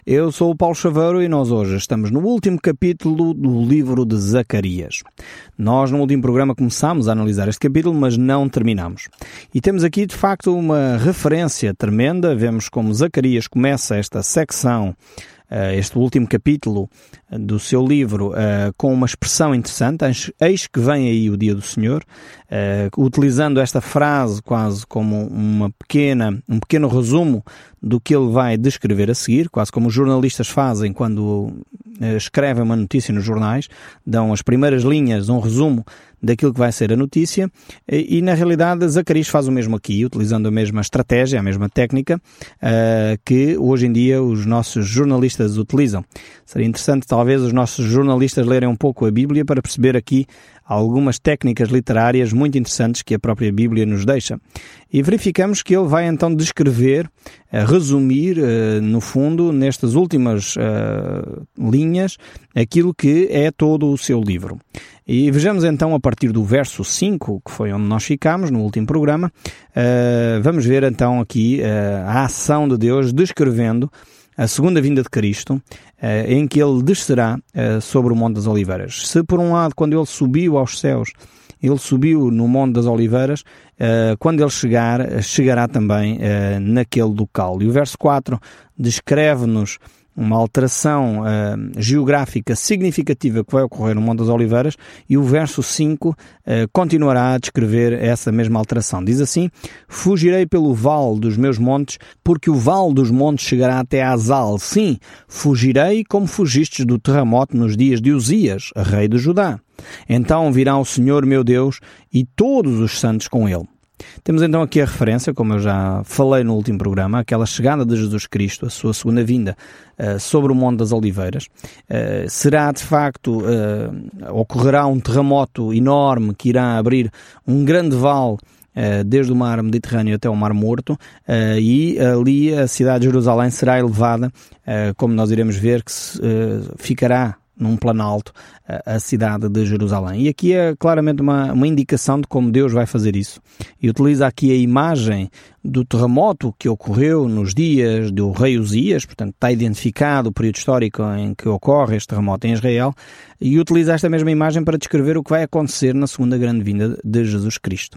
Eu sou o Paulo Chaveiro e nós hoje estamos no último capítulo do livro de Zacarias. Nós no último programa começámos a analisar este capítulo, mas não terminamos. E temos aqui de facto uma referência tremenda. Vemos como Zacarias começa esta secção, este último capítulo do seu livro, com uma expressão interessante: eis que vem aí o dia do Senhor, utilizando esta frase quase como um pequeno resumo do que ele vai descrever a seguir, quase como os jornalistas fazem quando escrevem uma notícia nos jornais, dão as primeiras linhas, um resumo daquilo que vai ser a notícia, e na realidade Zacarias faz o mesmo aqui, utilizando a mesma estratégia, a mesma técnica que hoje em dia os nossos jornalistas utilizam. Seria interessante talvez os nossos jornalistas lerem um pouco a Bíblia para perceber aqui algumas técnicas literárias muito interessantes que a própria Bíblia nos deixa. E verificamos que ele vai então descrever, resumir, no fundo, nestas últimas linhas, aquilo que é todo o seu livro. E vejamos então a partir do verso 5, que foi onde nós ficámos no último programa, vamos ver então aqui a ação de Deus descrevendo a segunda vinda de Cristo, em que ele descerá sobre o Monte das Oliveiras. Se por um lado, quando ele subiu aos céus, ele subiu no Monte das Oliveiras, quando ele chegará também naquele local. E o verso 4 descreve-nos uma alteração geográfica significativa que vai ocorrer no Monte das Oliveiras, e o verso 5 continuará a descrever essa mesma alteração. Diz assim: fugirei pelo vale dos meus montes, porque o vale dos montes chegará até Azal. Sim, fugirei como fugistes do terremoto nos dias de Uzias, rei de Judá. Então virá o Senhor meu Deus e todos os santos com ele. Temos então aqui a referência, como eu já falei no último programa, aquela chegada de Jesus Cristo, a sua segunda vinda sobre o Monte das Oliveiras. Será de facto, ocorrerá um terremoto enorme que irá abrir um grande vale desde o mar Mediterrâneo até o mar Morto, e ali a cidade de Jerusalém será elevada, como nós iremos ver, que ficará num planalto a cidade de Jerusalém. E aqui é claramente uma indicação de como Deus vai fazer isso. E utiliza aqui a imagem do terremoto que ocorreu nos dias do rei Uzias, portanto está identificado o período histórico em que ocorre este terremoto em Israel, e utiliza esta mesma imagem para descrever o que vai acontecer na segunda grande vinda de Jesus Cristo.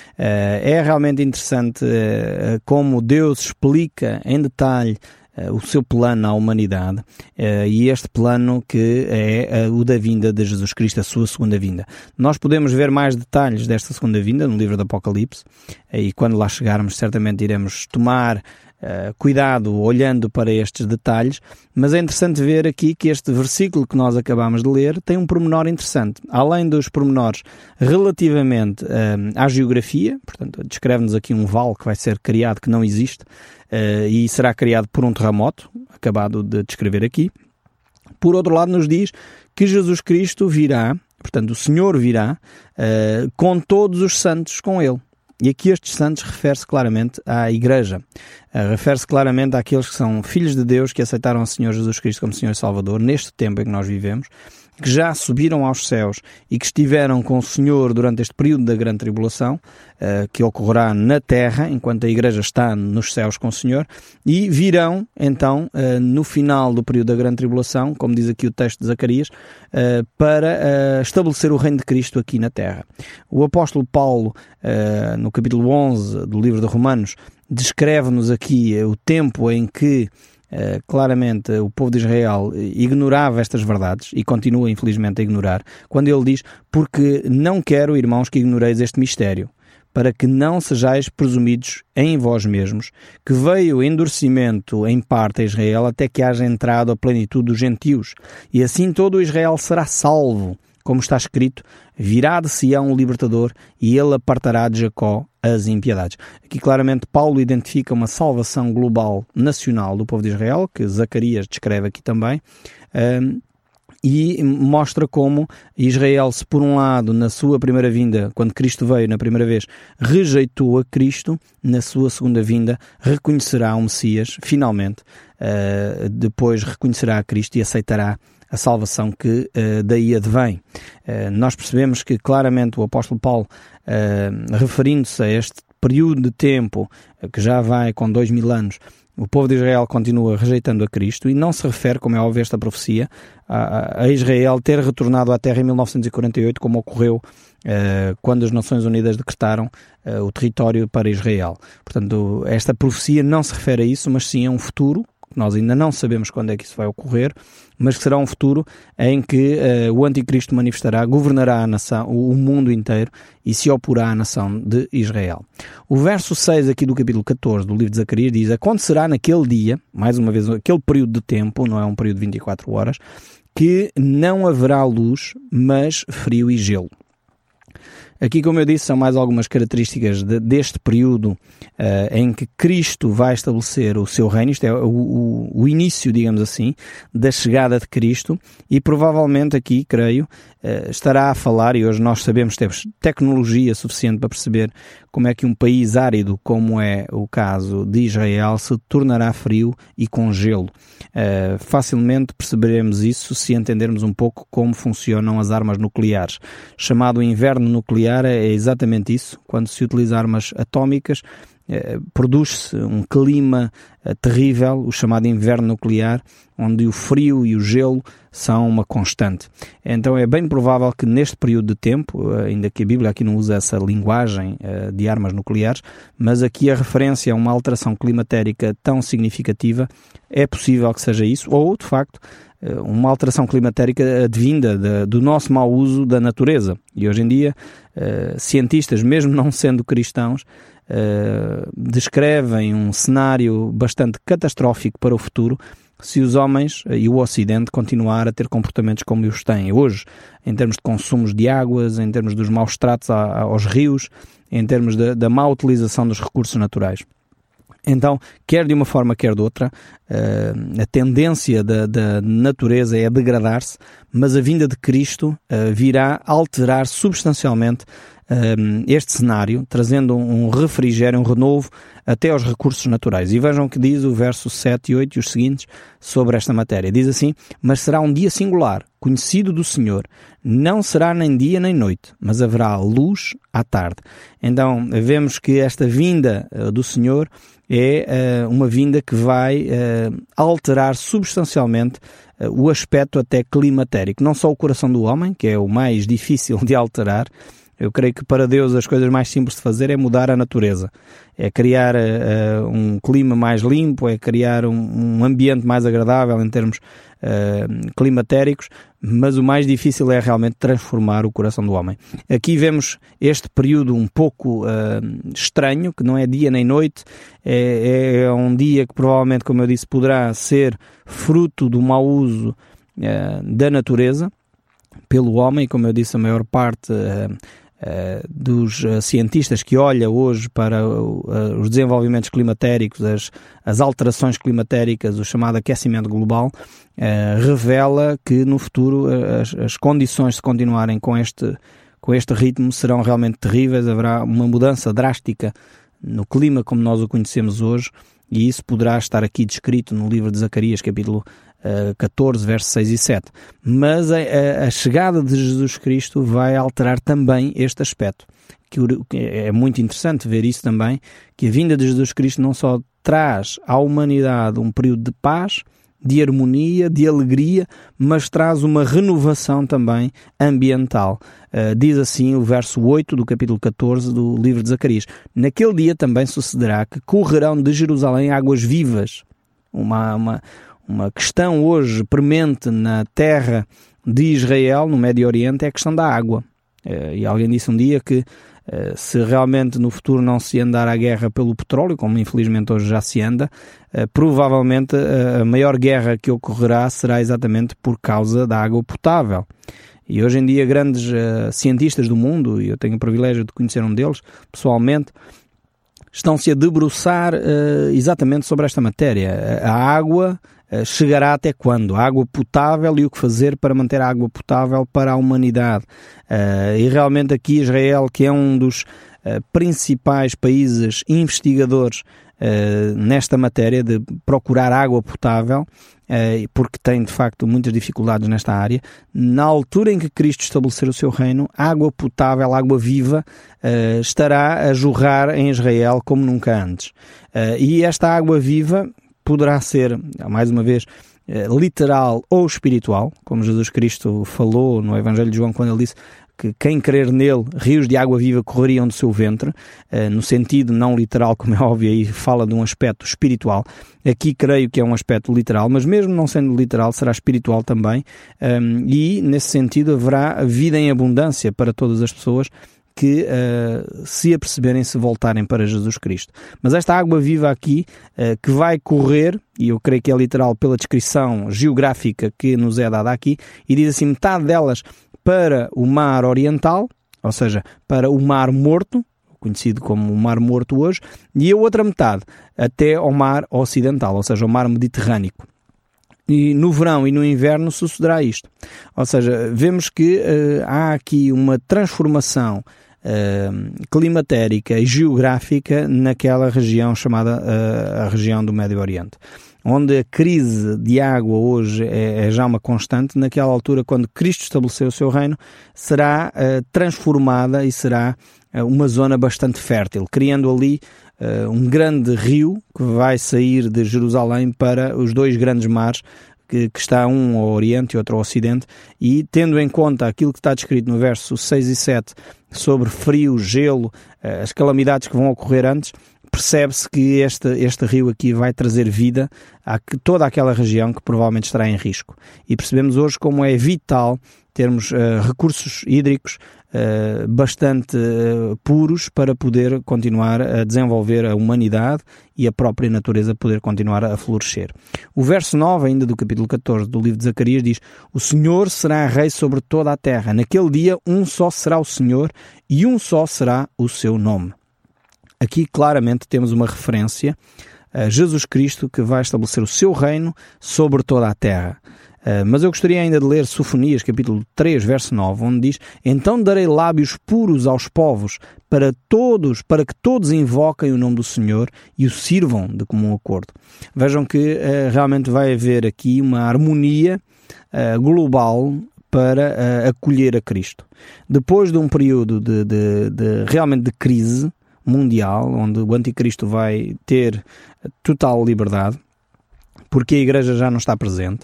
É realmente interessante como Deus explica em detalhe o seu plano à humanidade, e este plano que é o da vinda de Jesus Cristo, a sua segunda vinda. Nós podemos ver mais detalhes desta segunda vinda no livro do Apocalipse, e quando lá chegarmos certamente iremos tomar cuidado olhando para estes detalhes, mas é interessante ver aqui que este versículo que nós acabamos de ler tem um pormenor interessante. Além dos pormenores relativamente à geografia, portanto descreve-nos aqui um vale que vai ser criado, que não existe, e será criado por um terremoto, acabado de descrever aqui. Por outro lado, nos diz que Jesus Cristo virá, portanto o Senhor virá, com todos os santos com ele. E aqui estes santos refere-se claramente à Igreja, refere-se claramente àqueles que são filhos de Deus, que aceitaram o Senhor Jesus Cristo como Senhor e Salvador neste tempo em que nós vivemos, que já subiram aos céus e que estiveram com o Senhor durante este período da grande tribulação, que ocorrerá na terra, enquanto a Igreja está nos céus com o Senhor, e virão então no final do período da grande tribulação, como diz aqui o texto de Zacarias, para estabelecer o reino de Cristo aqui na terra. O apóstolo Paulo, no capítulo 11 do livro de Romanos, descreve-nos aqui o tempo em que claramente o povo de Israel ignorava estas verdades e continua infelizmente a ignorar, quando ele diz: porque não quero, irmãos, que ignoreis este mistério, para que não sejais presumidos em vós mesmos, que veio o endurecimento em parte a Israel até que haja entrado a plenitude dos gentios, e assim todo o Israel será salvo, como está escrito: virá de Sião o libertador, e ele apartará de Jacó as impiedades. Aqui claramente Paulo identifica uma salvação global nacional do povo de Israel, que Zacarias descreve aqui também, e mostra como Israel, se por um lado na sua primeira vinda, quando Cristo veio na primeira vez, rejeitou a Cristo, na sua segunda vinda reconhecerá o Messias, finalmente, depois reconhecerá a Cristo e aceitará a salvação que daí advém. Nós percebemos que claramente o apóstolo Paulo, referindo-se a este período de tempo que já vai com 2000 anos, O povo de Israel continua rejeitando a Cristo e não se refere, como é óbvio esta profecia, a Israel ter retornado à terra em 1948, como ocorreu quando as Nações Unidas decretaram o território para Israel. Portanto, esta profecia não se refere a isso, mas sim a um futuro, que nós ainda não sabemos quando é que isso vai ocorrer, mas que será um futuro em que o anticristo manifestará, governará a nação, o mundo inteiro e se oporá à nação de Israel. O verso 6 aqui do capítulo 14 do livro de Zacarias diz: acontecerá naquele dia, mais uma vez aquele período de tempo, não é um período de 24 horas, que não haverá luz, mas frio e gelo. Aqui, como eu disse, são mais algumas características deste período em que Cristo vai estabelecer o seu reino. Isto é o início, digamos assim, da chegada de Cristo, e provavelmente aqui, creio, estará a falar, e hoje nós sabemos, temos tecnologia suficiente para perceber como é que um país árido, como é o caso de Israel, se tornará frio e com gelo. Facilmente perceberemos isso se entendermos um pouco como funcionam as armas nucleares. Chamado inverno nuclear é exatamente isso. Quando se utiliza armas atómicas, produz-se um clima terrível, o chamado inverno nuclear, onde o frio e o gelo são uma constante. Então é bem provável que neste período de tempo, ainda que a Bíblia aqui não usa essa linguagem de armas nucleares, mas aqui a referência a uma alteração climatérica tão significativa, é possível que seja isso, ou de facto uma alteração climatérica advinda do nosso mau uso da natureza. E hoje em dia, cientistas, mesmo não sendo cristãos, descrevem um cenário bastante catastrófico para o futuro se os homens e o Ocidente continuar a ter comportamentos como os têm hoje, em termos de consumos de águas, em termos dos maus tratos aos rios, em termos da má utilização dos recursos naturais. Então, quer de uma forma, quer de outra, a tendência da natureza é degradar-se, mas a vinda de Cristo virá alterar substancialmente este cenário, trazendo um refrigério, um renovo até aos recursos naturais. E vejam o que diz o verso 7 e 8 e os seguintes sobre esta matéria. Diz assim: mas será um dia singular, conhecido do Senhor, não será nem dia nem noite, mas haverá luz à tarde. Então, vemos que esta vinda do Senhor é uma vinda que vai alterar substancialmente o aspecto até climatérico. Não só o coração do homem, que é o mais difícil de alterar. Eu creio que para Deus as coisas mais simples de fazer é mudar a natureza. É criar um clima mais limpo, é criar um ambiente mais agradável em termos climatéricos, mas o mais difícil é realmente transformar o coração do homem. Aqui vemos este período um pouco estranho, que não é dia nem noite, é um dia que provavelmente, como eu disse, poderá ser fruto do mau uso da natureza pelo homem. Como eu disse, a maior parte dos cientistas que olha hoje para os desenvolvimentos climatéricos, as alterações climatéricas, o chamado aquecimento global, revela que no futuro as condições de continuarem com este ritmo serão realmente terríveis. Haverá uma mudança drástica no clima como nós o conhecemos hoje, e isso poderá estar aqui descrito no livro de Zacarias, capítulo 14, versos 6 e 7. Mas a chegada de Jesus Cristo vai alterar também este aspecto. Que é muito interessante ver isso também, que a vinda de Jesus Cristo não só traz à humanidade um período de paz, de harmonia, de alegria, mas traz uma renovação também ambiental. Diz assim o verso 8 do capítulo 14 do livro de Zacarias: naquele dia também sucederá que correrão de Jerusalém águas vivas. Uma questão hoje premente na terra de Israel, no Médio Oriente, é a questão da água. E alguém disse um dia que se realmente no futuro não se andar à guerra pelo petróleo, como infelizmente hoje já se anda, provavelmente a maior guerra que ocorrerá será exatamente por causa da água potável. E hoje em dia grandes cientistas do mundo, e eu tenho o privilégio de conhecer um deles pessoalmente, estão-se a debruçar exatamente sobre esta matéria. A água chegará até quando? A água potável, e o que fazer para manter a água potável para a humanidade. E realmente aqui Israel, que é um dos principais países investigadores nesta matéria de procurar água potável, porque tem de facto muitas dificuldades nesta área, na altura em que Cristo estabelecer o seu reino, água potável, água viva, estará a jorrar em Israel como nunca antes. E esta água viva poderá ser, mais uma vez, literal ou espiritual, como Jesus Cristo falou no Evangelho de João, quando ele disse que quem crer nele, rios de água viva correriam do seu ventre, no sentido não literal, como é óbvio, aí fala de um aspecto espiritual. Aqui creio que é um aspecto literal, mas mesmo não sendo literal, será espiritual também, e nesse sentido haverá vida em abundância para todas as pessoas que se aperceberem, se voltarem para Jesus Cristo. Mas esta água viva aqui, que vai correr, e eu creio que é literal pela descrição geográfica que nos é dada aqui, e diz assim, metade delas para o mar oriental, ou seja, para o mar morto, conhecido como o mar morto hoje, e a outra metade até ao mar ocidental, ou seja, ao mar Mediterrâneo. E no verão e no inverno sucederá isto. Ou seja, vemos que há aqui uma transformação climatérica e geográfica naquela região chamada a região do Médio Oriente, onde a crise de água hoje é já uma constante. Naquela altura, quando Cristo estabeleceu o seu reino, será transformada e será uma zona bastante fértil, criando ali um grande rio que vai sair de Jerusalém para os dois grandes mares, que está um ao Oriente e outro ao Ocidente, e tendo em conta aquilo que está descrito no verso 6 e 7 sobre frio, gelo, as calamidades que vão ocorrer antes, percebe-se que este rio aqui vai trazer vida a toda aquela região que provavelmente estará em risco. E percebemos hoje como é vital termos recursos hídricos bastante puros para poder continuar a desenvolver a humanidade e a própria natureza poder continuar a florescer. O verso 9 ainda do capítulo 14 do livro de Zacarias diz: o Senhor será rei sobre toda a terra. Naquele dia um só será o Senhor e um só será o seu nome. Aqui claramente temos uma referência a Jesus Cristo, que vai estabelecer o seu reino sobre toda a terra. Mas eu gostaria ainda de ler Sofonias, capítulo 3, verso 9, onde diz: então darei lábios puros aos povos, para que todos invoquem o nome do Senhor e o sirvam de comum acordo. Vejam que realmente vai haver aqui uma harmonia global para acolher a Cristo. Depois de um período realmente de crise mundial, onde o anticristo vai ter total liberdade, porque a Igreja já não está presente,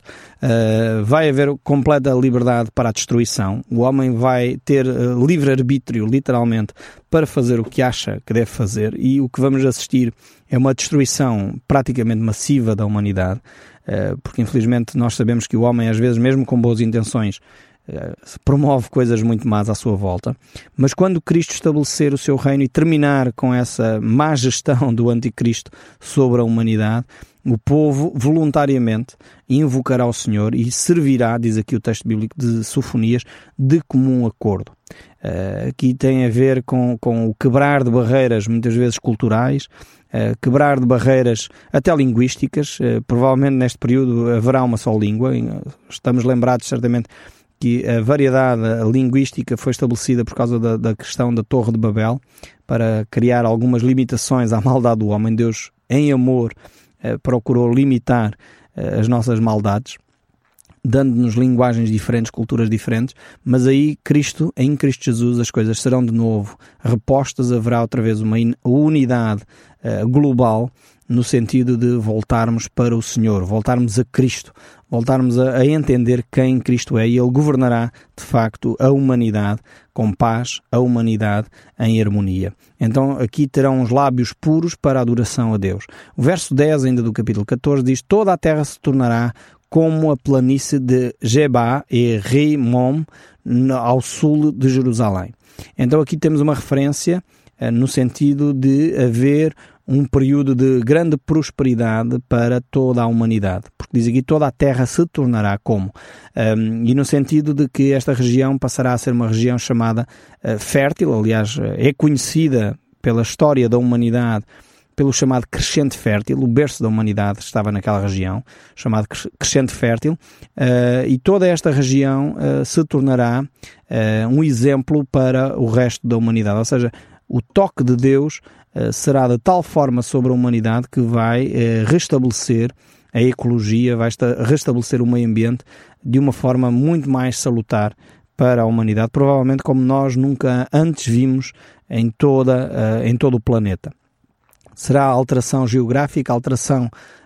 vai haver completa liberdade para a destruição. O homem vai ter livre-arbítrio, literalmente, para fazer o que acha que deve fazer, e o que vamos assistir é uma destruição praticamente massiva da humanidade, porque infelizmente nós sabemos que o homem, às vezes, mesmo com boas intenções, promove coisas muito más à sua volta. Mas quando Cristo estabelecer o seu reino e terminar com essa má gestão do anticristo sobre a humanidade, o povo voluntariamente invocará o Senhor e servirá, diz aqui o texto bíblico de Sofonias, de comum acordo. Aqui tem a ver com o quebrar de barreiras, muitas vezes culturais, quebrar de barreiras até linguísticas. Provavelmente neste período haverá uma só língua. Estamos lembrados certamente que a variedade linguística foi estabelecida por causa da questão da Torre de Babel, para criar algumas limitações à maldade do homem. Deus, em amor, procurou limitar as nossas maldades, dando-nos linguagens diferentes, culturas diferentes, mas aí em Cristo Jesus as coisas serão de novo repostas, haverá outra vez uma unidade global, no sentido de voltarmos para o Senhor, voltarmos a Cristo, voltarmos a entender quem Cristo é, e Ele governará de facto a humanidade com paz, a humanidade em harmonia. Então aqui terão os lábios puros para a adoração a Deus. O verso 10 ainda do capítulo 14 diz: toda a terra se tornará como a planície de Geba e Rimom ao sul de Jerusalém. Então aqui temos uma referência no sentido de haver um período de grande prosperidade para toda a humanidade, porque diz aqui toda a terra se tornará como, e no sentido de que esta região passará a ser uma região chamada fértil. Aliás, é conhecida pela história da humanidade pelo chamado crescente fértil. O berço da humanidade estava naquela região, chamado crescente fértil, e toda esta região se tornará um exemplo para o resto da humanidade. Ou seja, o toque de Deus será de tal forma sobre a humanidade que vai restabelecer a ecologia, vai restabelecer o meio ambiente de uma forma muito mais salutar para a humanidade, provavelmente como nós nunca antes vimos em todo o planeta. Será alteração geográfica, alteração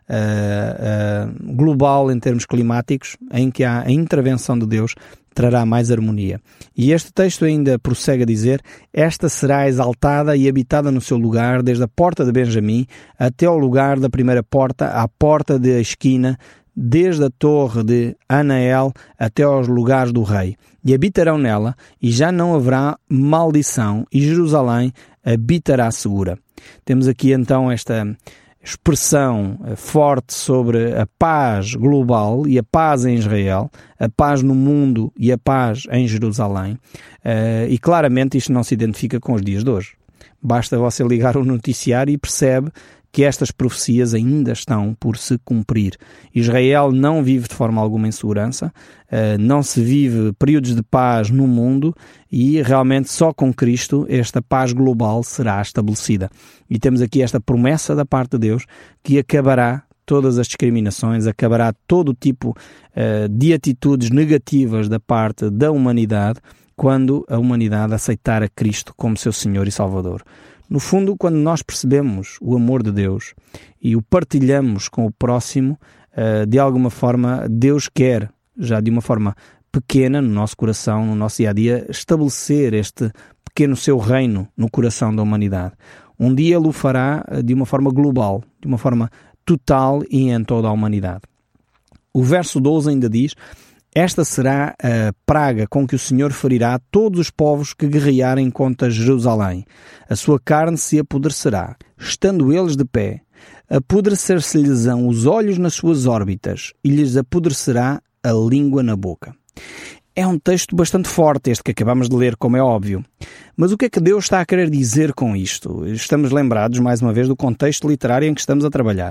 global em termos climáticos, em que a intervenção de Deus trará mais harmonia. E este texto ainda prossegue a dizer: esta será exaltada e habitada no seu lugar, desde a porta de Benjamim até ao lugar da primeira porta, à porta da esquina, desde a torre de Anael até aos lugares do rei. E habitarão nela, e já não haverá maldição, e Jerusalém habitará segura. Temos aqui então esta expressão forte sobre a paz global e a paz em Israel, a paz no mundo e a paz em Jerusalém. E claramente isto não se identifica com os dias de hoje. Basta você ligar o noticiário e percebe que estas profecias ainda estão por se cumprir. Israel não vive de forma alguma em segurança, não se vive períodos de paz no mundo e realmente só com Cristo esta paz global será estabelecida. E temos aqui esta promessa da parte de Deus que acabará todas as discriminações, acabará todo o tipo de atitudes negativas da parte da humanidade quando a humanidade aceitar a Cristo como seu Senhor e Salvador. No fundo, quando nós percebemos o amor de Deus e o partilhamos com o próximo, de alguma forma, Deus quer, já de uma forma pequena, no nosso coração, no nosso dia-a-dia, estabelecer este pequeno seu reino no coração da humanidade. Um dia Ele o fará de uma forma global, de uma forma total e em toda a humanidade. O verso 12 ainda diz: esta será a praga com que o Senhor ferirá todos os povos que guerrearem contra Jerusalém. A sua carne se apodrecerá. Estando eles de pé, apodrecer-se-lhes-ão os olhos nas suas órbitas e lhes apodrecerá a língua na boca. É um texto bastante forte este que acabamos de ler, como é óbvio. Mas o que é que Deus está a querer dizer com isto? Estamos lembrados, mais uma vez, do contexto literário em que estamos a trabalhar.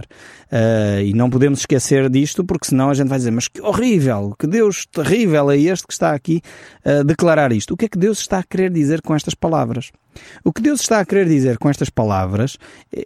E não podemos esquecer disto, porque senão a gente vai dizer: mas que horrível, que Deus terrível é este que está aqui a declarar isto. O que é que Deus está a querer dizer com estas palavras? O que Deus está a querer dizer com estas palavras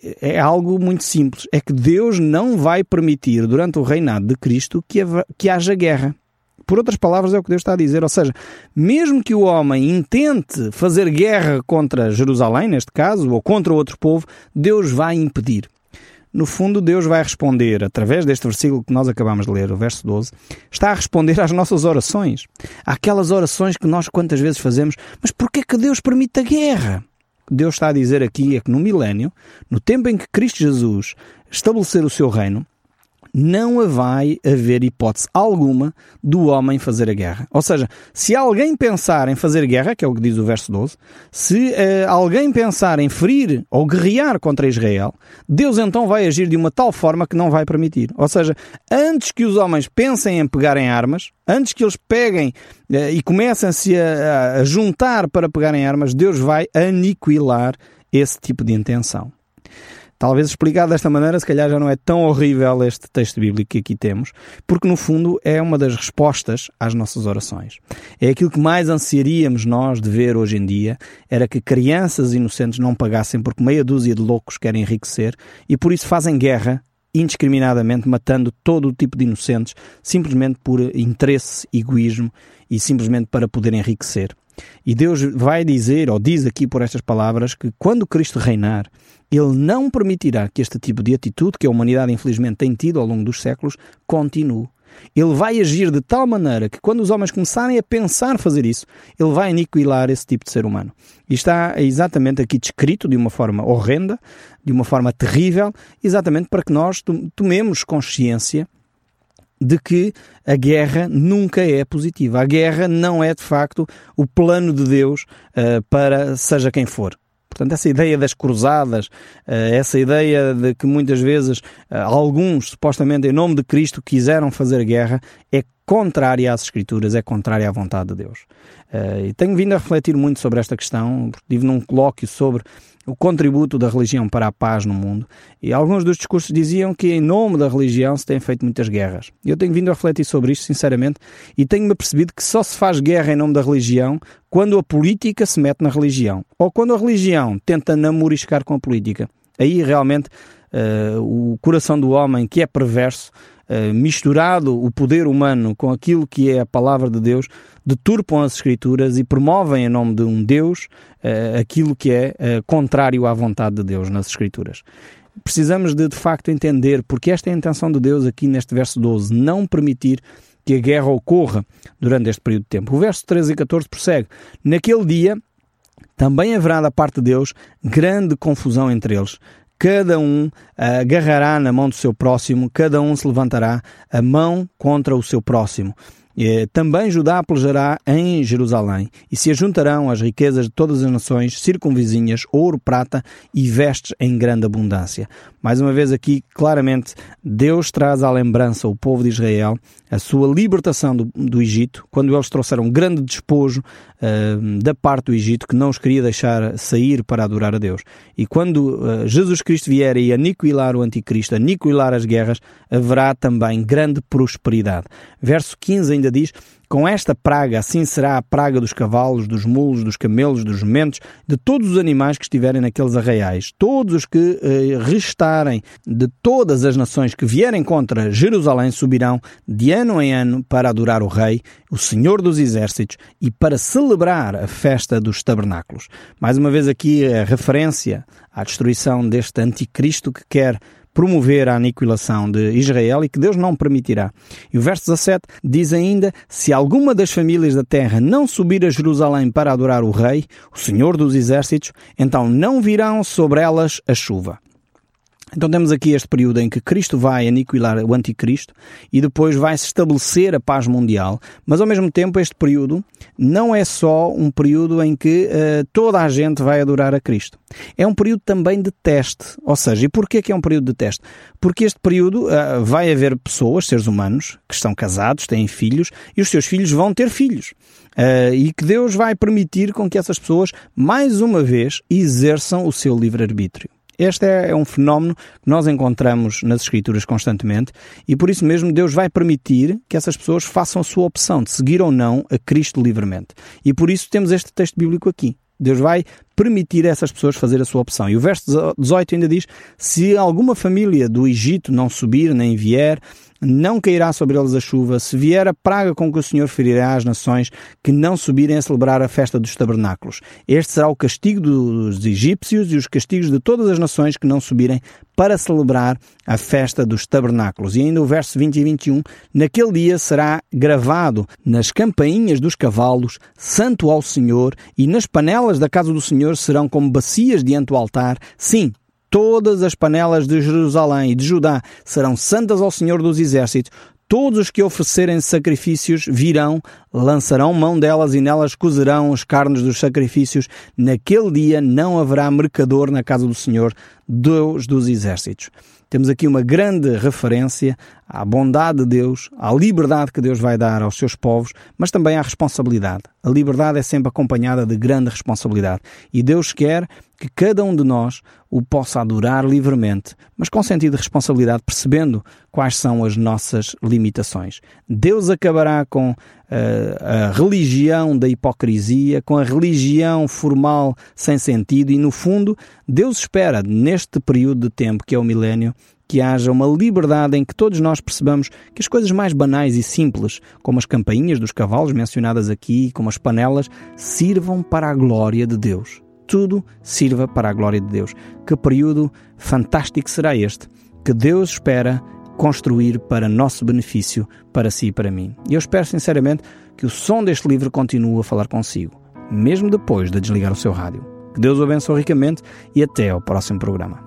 é algo muito simples. É que Deus não vai permitir, durante o reinado de Cristo, que haja guerra. Por outras palavras, é o que Deus está a dizer. Ou seja, mesmo que o homem intente fazer guerra contra Jerusalém, neste caso, ou contra outro povo, Deus vai impedir. No fundo, Deus vai responder, através deste versículo que nós acabamos de ler, o verso 12, está a responder às nossas orações. Àquelas orações que nós quantas vezes fazemos: mas porquê que Deus permite a guerra? Deus está a dizer aqui é que no milénio, no tempo em que Cristo Jesus estabelecer o seu reino, não vai haver hipótese alguma do homem fazer a guerra. Ou seja, se alguém pensar em fazer guerra, que é o que diz o verso 12, se alguém pensar em ferir ou guerrear contra Israel, Deus então vai agir de uma tal forma que não vai permitir. Ou seja, antes que os homens pensem em pegarem armas, antes que eles peguem e comecem-se a juntar para pegarem armas, Deus vai aniquilar esse tipo de intenção. Talvez explicado desta maneira, se calhar já não é tão horrível este texto bíblico que aqui temos, porque no fundo é uma das respostas às nossas orações. É aquilo que mais ansiaríamos nós de ver hoje em dia, era que crianças inocentes não pagassem porque meia dúzia de loucos querem enriquecer e por isso fazem guerra indiscriminadamente, matando todo o tipo de inocentes, simplesmente por interesse, egoísmo e simplesmente para poder enriquecer. E Deus vai dizer, ou diz aqui por estas palavras, que quando Cristo reinar, Ele não permitirá que este tipo de atitude que a humanidade infelizmente tem tido ao longo dos séculos continue. Ele vai agir de tal maneira que quando os homens começarem a pensar fazer isso, Ele vai aniquilar esse tipo de ser humano. E está exatamente aqui descrito de uma forma horrenda, de uma forma terrível, exatamente para que nós tomemos consciência de que a guerra nunca é positiva. A guerra não é, de facto, o plano de Deus para seja quem for. Portanto, essa ideia das cruzadas, essa ideia de que muitas vezes alguns, supostamente em nome de Cristo, quiseram fazer guerra, é contrária às Escrituras, é contrária à vontade de Deus. E tenho vindo a refletir muito sobre esta questão, porque estive num colóquio sobre o contributo da religião para a paz no mundo, e alguns dos discursos diziam que em nome da religião se têm feito muitas guerras. Eu tenho vindo a refletir sobre isto, sinceramente, e tenho-me percebido que só se faz guerra em nome da religião quando a política se mete na religião, ou quando a religião tenta namoriscar com a política. Aí realmente o coração do homem, que é perverso, misturado o poder humano com aquilo que é a palavra de Deus, deturpam as Escrituras e promovem em nome de um Deus aquilo que é contrário à vontade de Deus nas Escrituras. precisamos de facto entender, porque esta é a intenção de Deus aqui neste verso 12, não permitir que a guerra ocorra durante este período de tempo. O verso 13 e 14 prossegue: naquele dia também haverá da parte de Deus grande confusão entre eles. Cada um agarrará na mão do seu próximo, cada um se levantará a mão contra o seu próximo. Também Judá pelejará em Jerusalém, e se ajuntarão as riquezas de todas as nações circunvizinhas, ouro, prata e vestes em grande abundância. Mais uma vez aqui, claramente, Deus traz à lembrança o povo de Israel a sua libertação do Egito, quando eles trouxeram um grande despojo da parte do Egito, que não os queria deixar sair para adorar a Deus. E quando Jesus Cristo vier e aniquilar o anticristo, aniquilar as guerras, haverá também grande prosperidade. Verso 15 ainda diz: com esta praga, assim será a praga dos cavalos, dos mulos, dos camelos, dos jumentos, de todos os animais que estiverem naqueles arraiais. Todos os que restarem de todas as nações que vierem contra Jerusalém subirão de ano em ano para adorar o Rei, o Senhor dos Exércitos, e para celebrar a festa dos tabernáculos. Mais uma vez aqui a referência à destruição deste anticristo que quer promover a aniquilação de Israel e que Deus não permitirá. E o verso 17 diz ainda: se alguma das famílias da terra não subir a Jerusalém para adorar o Rei, o Senhor dos Exércitos, então não virão sobre elas a chuva. Então temos aqui este período em que Cristo vai aniquilar o anticristo e depois vai-se estabelecer a paz mundial, mas ao mesmo tempo este período não é só um período em que toda a gente vai adorar a Cristo. É um período também de teste. Ou seja, e porquê que é um período de teste? Porque este período vai haver pessoas, seres humanos, que estão casados, têm filhos, e os seus filhos vão ter filhos. E que Deus vai permitir com que essas pessoas, mais uma vez, exerçam o seu livre-arbítrio. Este é um fenómeno que nós encontramos nas Escrituras constantemente e por isso mesmo Deus vai permitir que essas pessoas façam a sua opção de seguir ou não a Cristo livremente. E por isso temos este texto bíblico aqui. Deus vai permitir a essas pessoas fazer a sua opção. E o verso 18 ainda diz: se alguma família do Egito não subir nem vier, não cairá sobre eles a chuva, se vier a praga com que o Senhor ferirá as nações que não subirem a celebrar a festa dos tabernáculos. Este será o castigo dos egípcios e os castigos de todas as nações que não subirem para celebrar a festa dos tabernáculos. E ainda o verso 20 e 21, naquele dia será gravado nas campainhas dos cavalos, santo ao Senhor, e nas panelas da casa do Senhor serão como bacias diante do altar. Sim, todas as panelas de Jerusalém e de Judá serão santas ao Senhor dos Exércitos. Todos os que oferecerem sacrifícios virão, lançarão mão delas e nelas cozerão os carnes dos sacrifícios. Naquele dia não haverá mercador na casa do Senhor, Deus dos Exércitos. Temos aqui uma grande referência à bondade de Deus, à liberdade que Deus vai dar aos seus povos, mas também à responsabilidade. A liberdade é sempre acompanhada de grande responsabilidade. E Deus quer que cada um de nós o possa adorar livremente, mas com sentido de responsabilidade, percebendo quais são as nossas limitações. Deus acabará com a religião da hipocrisia, com a religião formal sem sentido e, no fundo, Deus espera, neste período de tempo que é o milénio, que haja uma liberdade em que todos nós percebamos que as coisas mais banais e simples, como as campainhas dos cavalos mencionadas aqui, como as panelas, sirvam para a glória de Deus. Tudo sirva para a glória de Deus. Que período fantástico será este, que Deus espera construir para nosso benefício, para si e para mim. E eu espero sinceramente que o som deste livro continue a falar consigo, mesmo depois de desligar o seu rádio. Que Deus o abençoe ricamente e até ao próximo programa.